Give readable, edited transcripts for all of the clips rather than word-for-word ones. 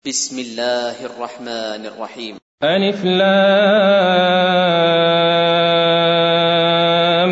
بسم الله الرحمن الرحيم. ألف لام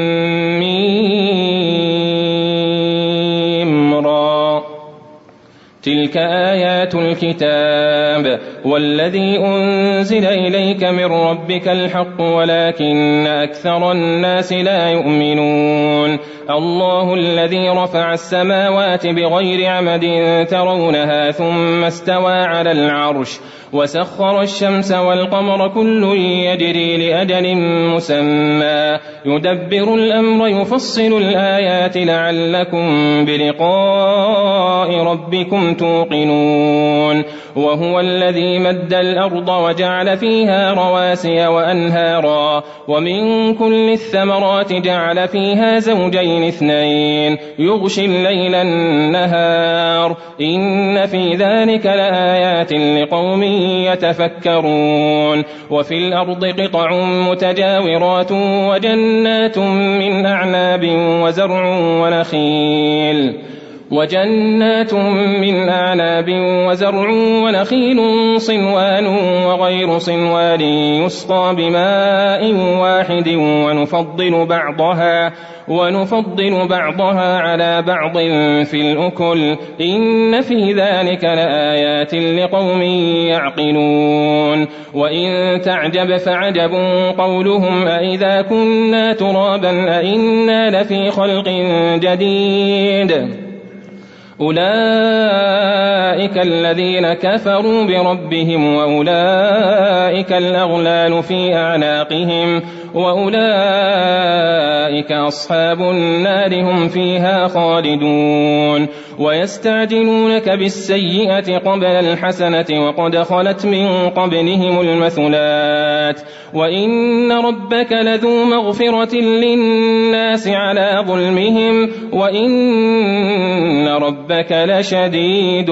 ميم را تلك آيات الكتاب والذي أنزل إليك من ربك الحق ولكن أكثر الناس لا يؤمنون. الله الذي رفع السماوات بغير عمد ترونها ثم استوى على العرش وسخر الشمس والقمر كل يجري لأجل مسمى يدبر الأمر يفصل الآيات لعلكم بلقاء ربكم توقنون. وهو الذي مد الأرض وجعل فيها رواسي وأنهارا ومن كل الثمرات جعل فيها زوجين اثنين يغشي الليل النهار إن في ذلك لآيات لقوم يتفكرون. وفي الأرض قطع متجاورات وجنات من أعناب وزرع ونخيل صنوان وغير صنوان يسقى بماء واحد ونفضل بعضها على بعض في الأكل إن في ذلك لآيات لقوم يعقلون. وإن تعجب فعجب قولهم أإذا كنا ترابا أإنا لفي خلق جديد أولئك الذين كفروا بربهم وأولئك الأغلال في أعناقهم وأولئك أصحاب النار هم فيها خالدون. ويستعجلونك بالسيئة قبل الحسنة وقد خلت من قبلهم المثلات وإن ربك لذو مغفرة للناس على ظلمهم وإن ربك لشديد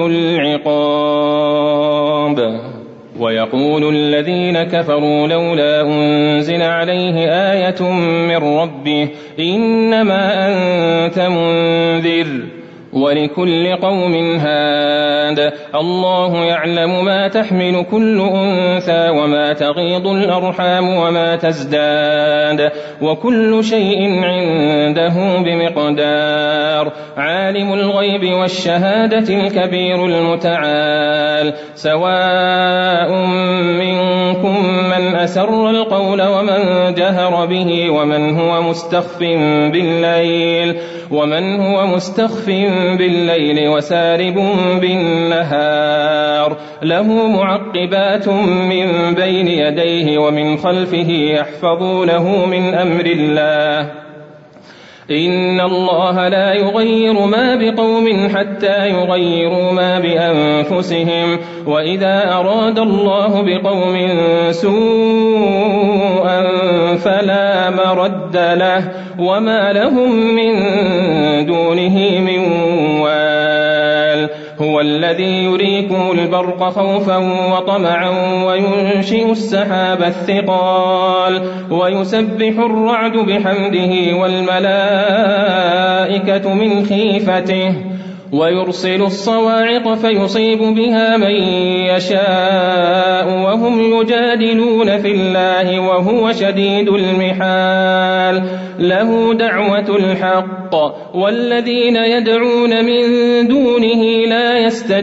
العقاب. ويقول الذين كفروا لولا أنزل عليه آية من ربه إنما أنت منذر ولكل قوم هاد الله يعلم ما تحمل كل أنثى وما تغيض الأرحام وما تزداد وكل شيء عنده بمقدار. عالم الغيب والشهادة الكبير المتعال سواء منكم من أسر القول ومن جهر به ومن هو مستخف بالليل وسارب بالنهار له معقبات من بين يديه ومن خلفه يحفظونه من أمر الله إن الله لا يغير ما بقوم حتى يغيروا ما بأنفسهم وإذا أراد الله بقوم سوءا فلا مرد له وما لهم من دونه من وال. هو الذي يريكم البرق خوفا وطمعا وينشئ السحاب الثقال ويسبح الرعد بحمده والملائكة من خيفته ويرسل الصواعق فيصيب بها من يشاء وهم يجادلون في الله وهو شديد المحال. له دعوة الحق والذين يدعون من دونه لا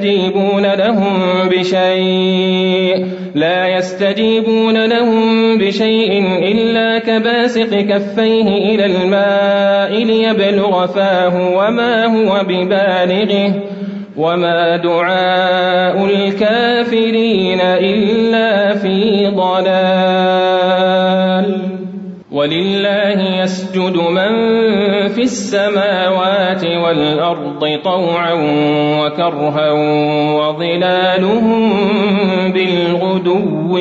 يستجيبون لهم بشيء إلا كباسط كفيه إلى الماء ليبلغ فاه وما هو ببالغه وما دعاء الكافرين إلا في ضلال. ولله يسجد من في السماوات والأرض طوعا وكرها وظلالهم بالغدو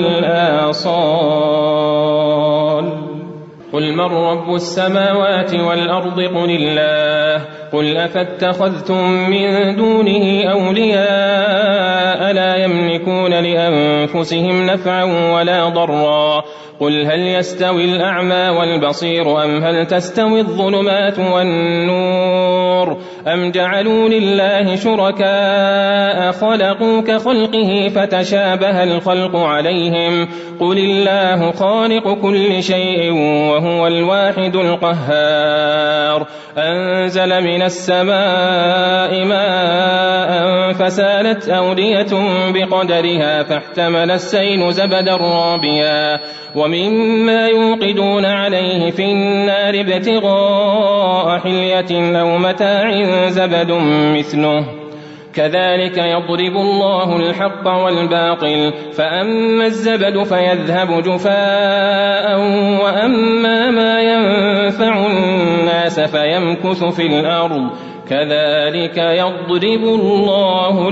والآصال. قل من رب السماوات والأرض قل الله قل أفاتخذتم من دونه أولياء لا يملكون لأنفسهم نفعا ولا ضرا. قل هل يستوي الأعمى والبصير أم هل تستوي الظلمات والنور أم جعلوا لله شركاء خلقوا كخلقه فتشابه الخلق عليهم قل الله خالق كل شيء وهو الواحد القهار. أنزل من السماء ماء فسالت أودية بقدرها فاحتمل السيل زبدا رابيا ومما يوقدون عليه في النار ابتغاء حلية أو متاع زبد مثله كذلك يضرب الله الحق والباطل فأما الزبد فيذهب جفاء وأما ما ينفع الناس فيمكث في الأرض كذلك يضرب الله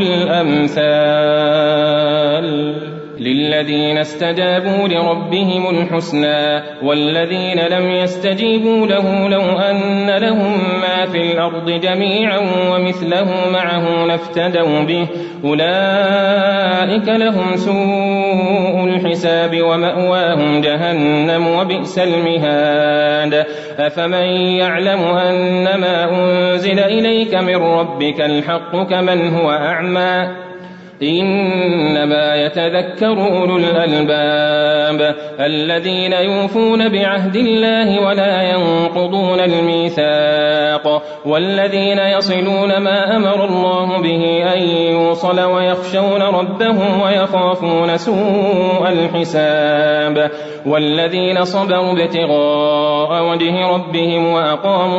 الأمثال. للذين استجابوا لربهم الحسنى والذين لم يستجيبوا له لو أن لهم ما في الأرض جميعا ومثله معه لافتدوا به أولئك لهم سوء الحساب ومأواهم جهنم وبئس المهاد. أفمن يعلم أنما أنزل إليك من ربك الحق كمن هو أعمى إنما يتذكر أولو الألباب الذين يوفون بعهد الله ولا ينقضون الميثاق والذين يصلون ما أمر الله به أن يوصل ويخشون ربهم ويخافون سوء الحساب والذين صبروا ابتغاء وجه ربهم وأقاموا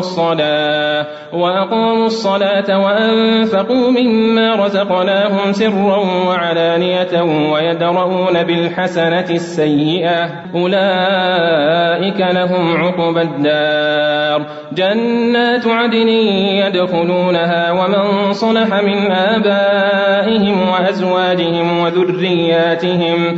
الصلاة وأنفقوا مما رزقناهم سرا وعلانية ويدرؤون بالحسنة السيئة أولئك لهم عقبى الدار جنات عدن يدخلونها ومن صلح من آبائهم وأزواجهم وذرياتهم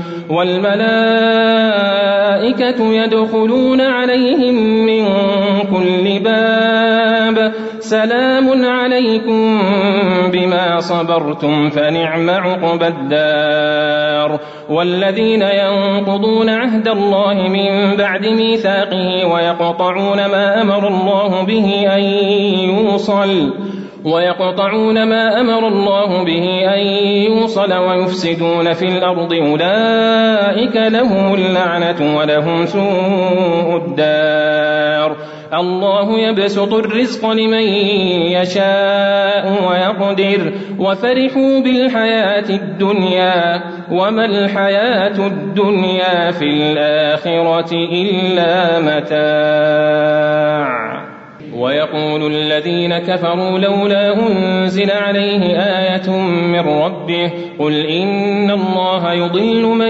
والملائكة يدخلون عليهم من كل باب سلام عليكم بما صبرتم فنعم عقبى الدار. والذين ينقضون عهد الله من بعد ميثاقه ويقطعون ما أمر الله به أن يوصل ويفسدون في الأرض أولئك لهم اللعنة ولهم سوء الدار. الله يبسط الرزق لمن يشاء ويقدر وفرحوا بالحياة الدنيا وما الحياة الدنيا في الآخرة إلا متاع. ويقول الذين كفروا لولا أنزل عليه آية من ربه قل إن الله يضل من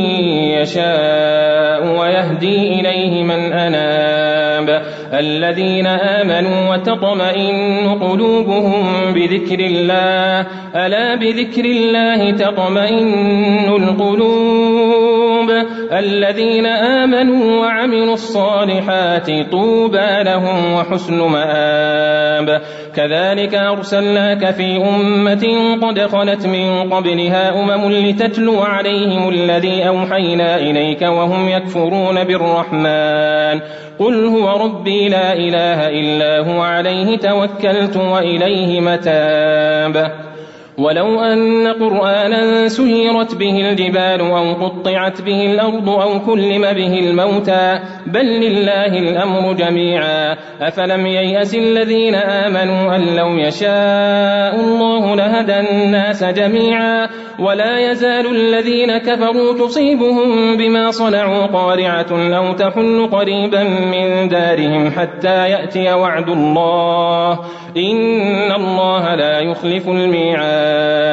يشاء ويهدي إليه من أناب الذين آمنوا وتطمئن قلوبهم بذكر الله ألا بذكر الله تطمئن القلوب الذين آمنوا وعملوا الصالحات طوبى لهم وحسن مآب. كذلك أرسلناك في أمة قد خلت من قبلها أمم لتتلو عليهم الذي أوحينا إليك وهم يكفرون بالرحمن قل هو ربي لا إله إلا هو عليه توكلت وإليه متاب. ولو أن قرآنا سيرت به الجبال أو قطعت به الأرض أو كلم به الموتى بل لله الأمر جميعا أفلم ييأس الذين آمنوا أن لو يشاء الله لهدى الناس جميعا ولا يزال الذين كفروا تصيبهم بما صنعوا قارعة أو تحل قريبا من دارهم حتى يأتي وعد الله إن الله لا يخلف الميعاد.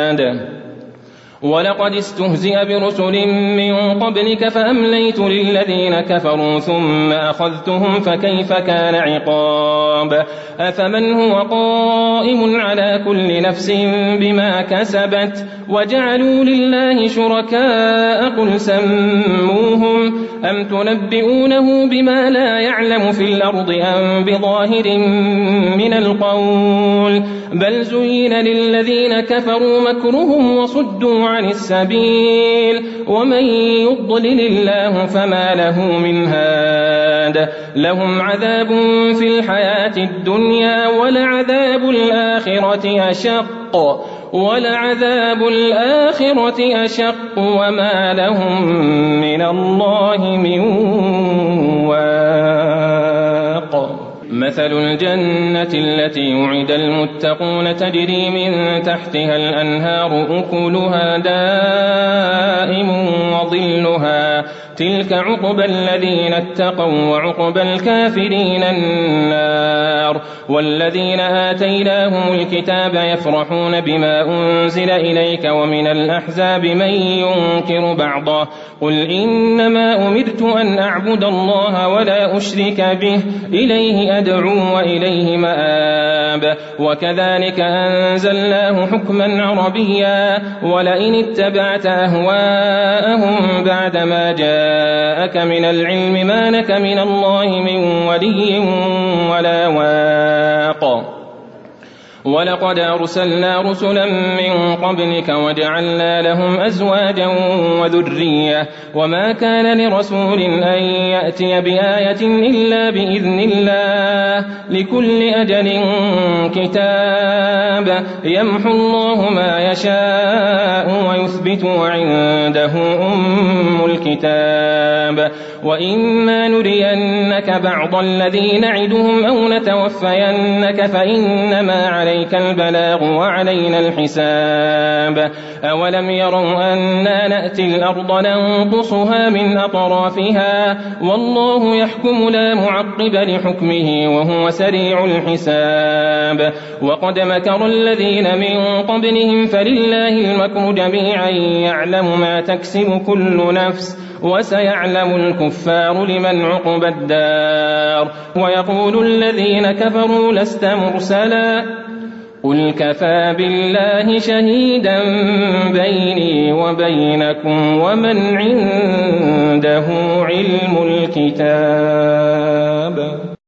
ولقد استهزئ برسل من قبلك فأمليت للذين كفروا ثم أخذتهم فكيف كان عقاب. أفمن هو قائم على كل نفس بما كسبت وجعلوا لله شركاء قل سموهم أم تنبئونه بما لا يعلم في الأرض أم بظاهر من القول بل زين للذين كفروا مكرهم وصدوا عن السبيل ومن يضلل الله فما له من هاد لهم عذاب في الحياة الدنيا ولعذاب الآخرة أشق وما لهم من الله من واق مثل الجنة التي وعد المتقون تجري من تحتها الأنهار أكلها دائم وظلها تلك عقبى الذين اتقوا وعقبى الكافرين النار والذين آتيناهم الكتاب يفرحون بما أنزل إليك ومن الأحزاب من ينكر بعضه قل إنما أمرت أن أعبد الله ولا أشرك به إليه أدعو وإليه مآب وكذلك أنزلناه حكما عربيا ولئن اتبعت أهواءهم بعدما جاءك من العلم ما لك من الله من ولي ولا واق ولقد أرسلنا رسلا من قبلك وجعلنا لهم أزواجا وذرية وما كان لرسول أن يأتي بآية إلا بإذن الله لكل أجل كتاب يمحو الله ما يشاء ويثبت وعنده أم الكتاب وإما نرينك بعض الذي نعدهم أو نتوفينك فإنما عليك البلاغ وعلينا الحساب أولم يروا أنا نأتي الأرض ننقصها من أطرافها والله يحكم لا معقب لحكمه وهو سريع الحساب وقد مكر الذين من قبلهم فلله المكر جميعا يعلم ما تكسب كل نفس وسيعلم الكفار لمن عقبى الدار ويقول الذين كفروا لست مرسلا قل كفى بالله شهيدا بيني وبينكم ومن عنده علم الكتاب.